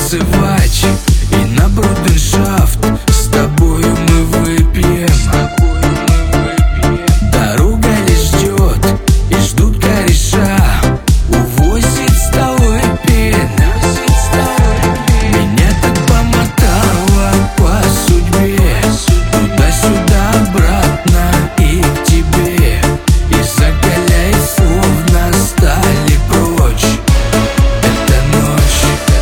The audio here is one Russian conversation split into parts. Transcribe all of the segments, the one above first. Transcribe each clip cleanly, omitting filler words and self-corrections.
танцевать и на брудершафт. С тобою мы выпьем. Дорога лишь ждет и ждут кореша. Увозит столы пена. Меня так помотало по судьбе. Туда-сюда, обратно и к тебе. И закаляет, словно стали прочь. Это ночь,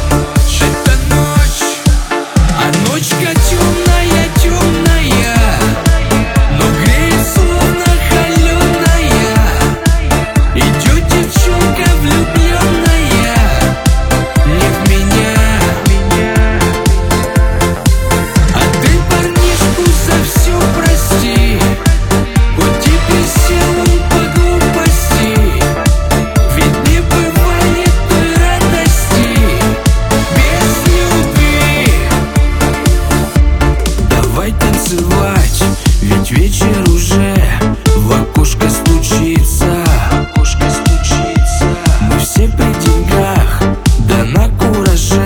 а ночка темная, темная, но греет, словно холеная. Идет девчонка влюбленная не в меня. А ты парнишку за все прости, вот теперь сел он по глупости. Ведь не бывает той радости без любви. Давай танцевать, ведь вечер уже в окошко стучится. Мы все при деньгах, да на кураже.